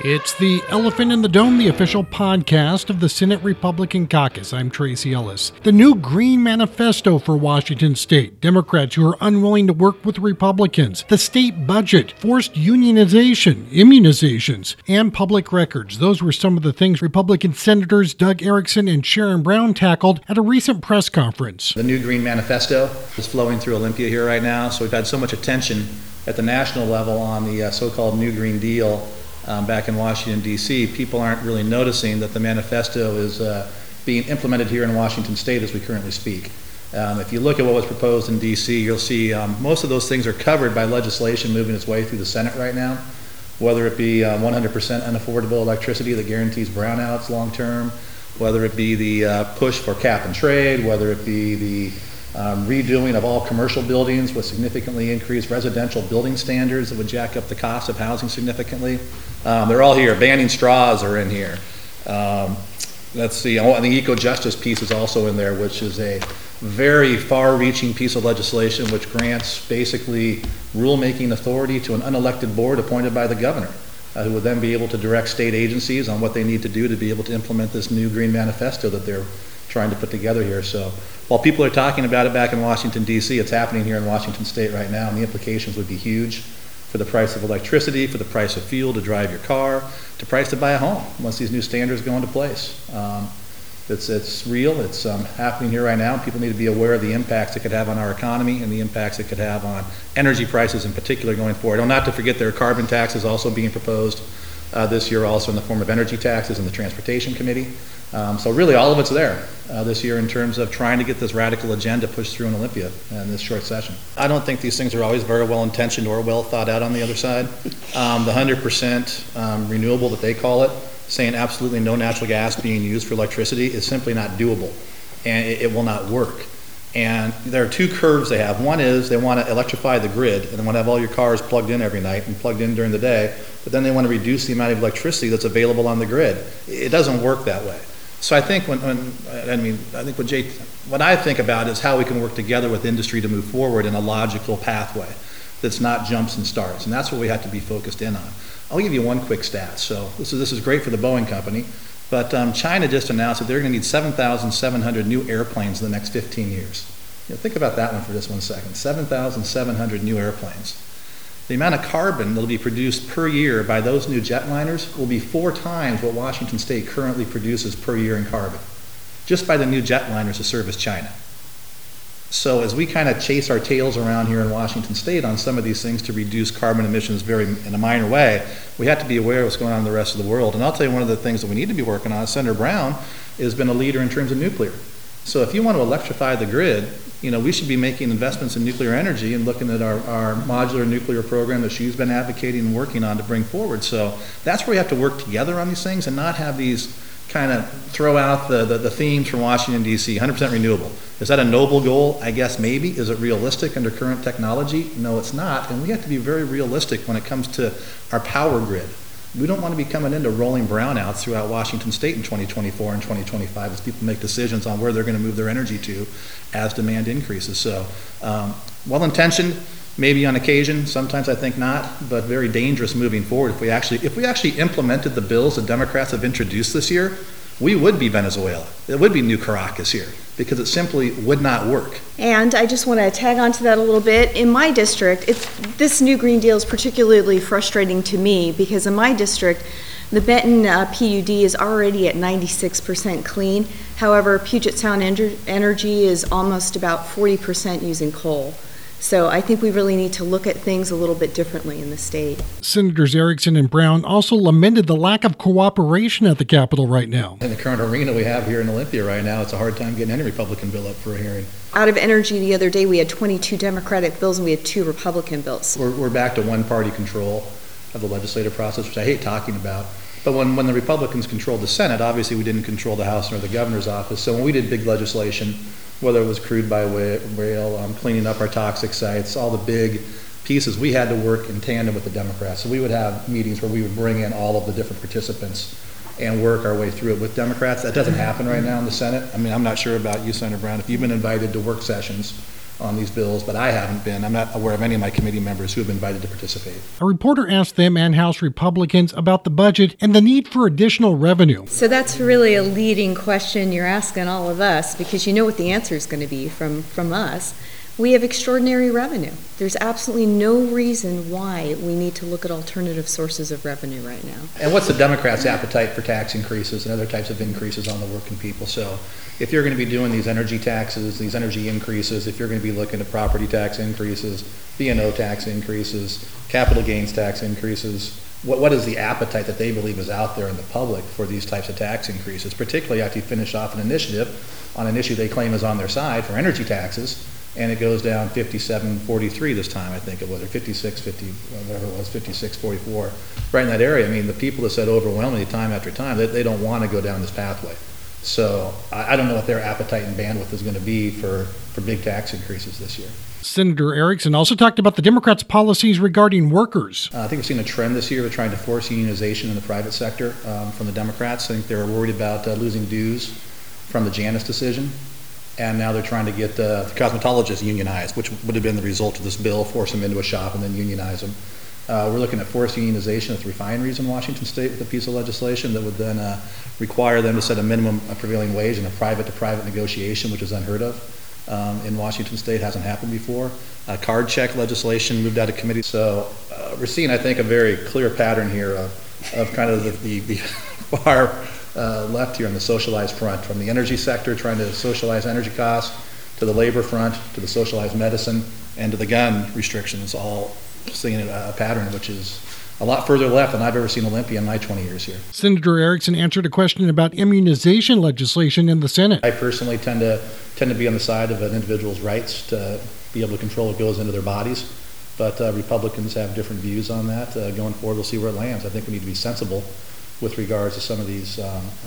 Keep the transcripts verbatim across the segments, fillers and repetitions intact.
It's the Elephant in the Dome, the official podcast of the Senate Republican Caucus. I'm Tracy Ellis. The new Green Manifesto for Washington State. Democrats who are unwilling to work with Republicans. The state budget, forced unionization, immunizations, and public records. Those were some of the things Republican Senators Doug Erickson and Sharon Brown tackled at a recent press conference. The new Green Manifesto is flowing through Olympia here right now, so we've had so much attention at the national level on the uh, so-called New Green Deal. Um, back in Washington, D C, people aren't really noticing that the manifesto is uh, being implemented here in Washington State as we currently speak. Um, if you look at what was proposed in D C, you'll see um, most of those things are covered by legislation moving its way through the Senate right now, whether it be uh, one hundred percent unaffordable electricity that guarantees brownouts long term, whether it be the uh, push for cap and trade, whether it be the Um, redoing of all commercial buildings with significantly increased residential building standards that would jack up the cost of housing significantly. Um, they're all here. Banning straws are in here. Um, let's see, oh, and the eco-justice piece is also in there, which is a very far-reaching piece of legislation which grants basically rulemaking authority to an unelected board appointed by the governor, uh, who would then be able to direct state agencies on what they need to do to be able to implement this new Green Manifesto that they're trying to put together here. So while people are talking about it back in Washington, D C, it's happening here in Washington State right now, and the implications would be huge for the price of electricity, for the price of fuel to drive your car, to price to buy a home once these new standards go into place. Um, it's, it's real, it's um, happening here right now. People need to be aware of the impacts it could have on our economy and the impacts it could have on energy prices in particular going forward. And not to forget there are carbon taxes also being proposed uh, this year also in the form of energy taxes in the Transportation Committee. Um, so really all of it's there uh, this year in terms of trying to get this radical agenda pushed through in Olympia in this short session. I don't think these things are always very well intentioned or well thought out on the other side. Um, the one hundred percent um, renewable that they call it, saying absolutely no natural gas being used for electricity is simply not doable, and it, it will not work. And there are two curves they have. One is they want to electrify the grid and they want to have all your cars plugged in every night and plugged in during the day, but then they want to reduce the amount of electricity that's available on the grid. It doesn't work that way. So I think when, when I mean, I think what Jay, what I think about is how we can work together with industry to move forward in a logical pathway that's not jumps and starts, and that's what we have to be focused in on. I'll give you one quick stat. So this is this is great for the Boeing company, but um, China just announced that they're going to need seven thousand seven hundred new airplanes in the next fifteen years. You know, think about that one for just one second. seven thousand seven hundred new airplanes. The amount of carbon that will be produced per year by those new jetliners will be four times what Washington State currently produces per year in carbon, just by the new jetliners to service China. So as we kind of chase our tails around here in Washington State on some of these things to reduce carbon emissions very in a minor way, we have to be aware of what's going on in the rest of the world. And I'll tell you one of the things that we need to be working on, Senator Brown has been a leader in terms of nuclear. So if you want to electrify the grid, you know, we should be making investments in nuclear energy and looking at our, our modular nuclear program that she's been advocating and working on to bring forward. So that's where we have to work together on these things and not have these kind of throw out the, the, the themes from Washington, D C, one hundred percent renewable. Is that a noble goal? I guess maybe. Is it realistic under current technology? No, it's not. And we have to be very realistic when it comes to our power grid. We don't want to be coming into rolling brownouts throughout Washington State in twenty twenty-four and twenty twenty-five as people make decisions on where they're going to move their energy to as demand increases. So um, well-intentioned, maybe on occasion, sometimes I think not, but very dangerous moving forward. If we actually, if we actually implemented the bills that Democrats have introduced this year, we would be Venezuela. It would be New Caracas here because it simply would not work. And I just want to tag on to that a little bit. In my district, it's, this new Green Deal is particularly frustrating to me because in my district, the Benton uh, P U D is already at ninety-six percent clean. However, Puget Sound Ener- Energy is almost about forty percent using coal. So I think we really need to look at things a little bit differently in the state. Senators Erickson and Brown also lamented the lack of cooperation at the Capitol right now. In the current arena we have here in Olympia right now, it's a hard time getting any Republican bill up for a hearing. Out of energy the other day, we had twenty-two Democratic bills and we had two Republican bills. We're, we're back to one-party control of the legislative process, which I hate talking about. But when, when the Republicans controlled the Senate, obviously we didn't control the House nor the governor's office. So when we did big legislation, whether it was crude by rail, um, cleaning up our toxic sites, all the big pieces, we had to work in tandem with the Democrats. So we would have meetings where we would bring in all of the different participants and work our way through it with Democrats. That doesn't happen right now in the Senate. I mean, I'm not sure about you, Senator Brown, if you've been invited to work sessions on these bills, but I haven't been. I'm not aware of any of my committee members who have been invited to participate. A reporter asked them and House Republicans about the budget and the need for additional revenue. So that's really a leading question you're asking all of us, because you know what the answer is going to be from, from us. We have extraordinary revenue. There's absolutely no reason why we need to look at alternative sources of revenue right now. And what's the Democrats' appetite for tax increases and other types of increases on the working people? So if you're going to be doing these energy taxes, these energy increases, if you're going to be looking at property tax increases, B and O tax increases, capital gains tax increases, what, what is the appetite that they believe is out there in the public for these types of tax increases, particularly after you finish off an initiative on an issue they claim is on their side for energy taxes, and it goes down fifty-seven forty-three this time, I think it was, or fifty-six fifty, whatever it was, fifty-six forty-four, right in that area. I mean, the people that said overwhelmingly time after time that they, they don't want to go down this pathway. So I, I don't know what their appetite and bandwidth is going to be for, for big tax increases this year. Senator Erickson also talked about the Democrats' policies regarding workers. Uh, I think we've seen a trend this year of trying to force unionization in the private sector um, from the Democrats. I think they're worried about uh, losing dues from the Janus decision. And now they're trying to get uh, the cosmetologists unionized, which would have been the result of this bill, force them into a shop and then unionize them. Uh, we're looking at forced unionization of refineries in Washington State with a piece of legislation that would then uh, require them to set a minimum prevailing wage in a private-to-private negotiation, which is unheard of um, in Washington State, hasn't happened before. Uh, card check legislation moved out of committee. So uh, we're seeing, I think, a very clear pattern here of, of kind of the, the, the far Uh, left here on the socialized front, from the energy sector trying to socialize energy costs, to the labor front, to the socialized medicine, and to the gun restrictions, all seeing a, a pattern which is a lot further left than I've ever seen Olympia in my twenty years here. Senator Erickson answered a question about immunization legislation in the Senate. I personally tend to tend to be on the side of an individual's rights to be able to control what goes into their bodies, but uh, Republicans have different views on that. Uh, going forward, we'll see where it lands. I think we need to be sensible with regards to some of these um,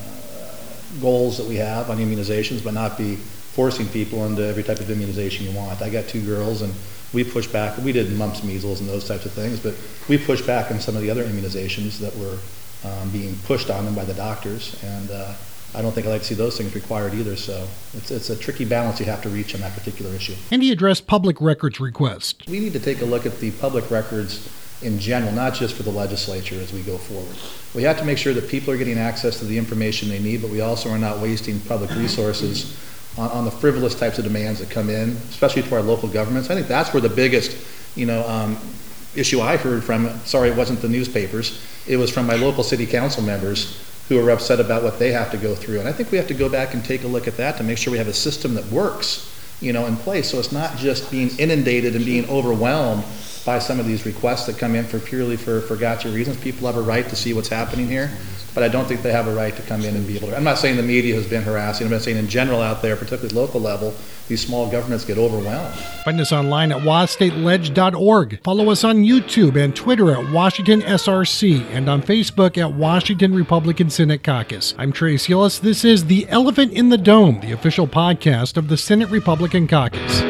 uh, goals that we have on immunizations, but not be forcing people into every type of immunization you want. I got two girls, and we pushed back. We did mumps, measles, and those types of things, but we pushed back on some of the other immunizations that were um, being pushed on them by the doctors, and uh, I don't think I'd like to see those things required either, so it's, it's a tricky balance you have to reach on that particular issue. And he addressed public records requests. We need to take a look at the public records in general, not just for the legislature as we go forward. We have to make sure that people are getting access to the information they need, but we also are not wasting public resources on, on the frivolous types of demands that come in, especially to our local governments. I think that's where the biggest, you know, um, issue I heard from, sorry it wasn't the newspapers, it was from my local city council members who are upset about what they have to go through. And I think we have to go back and take a look at that to make sure we have a system that works, you know, in place, so it's not just being inundated and being overwhelmed by some of these requests that come in for purely for, for gotcha reasons. People have a right to see what's happening here, but I don't think they have a right to come in and be able to. I'm not saying the media has been harassing. I'm not saying in general out there, particularly local level, these small governments get overwhelmed. Find us online at was state ledge dot org. Follow us on YouTube and Twitter at Washington S R C and on Facebook at Washington Republican Senate Caucus. I'm Trace Yillis. This is The Elephant in the Dome, the official podcast of the Senate Republican Caucus.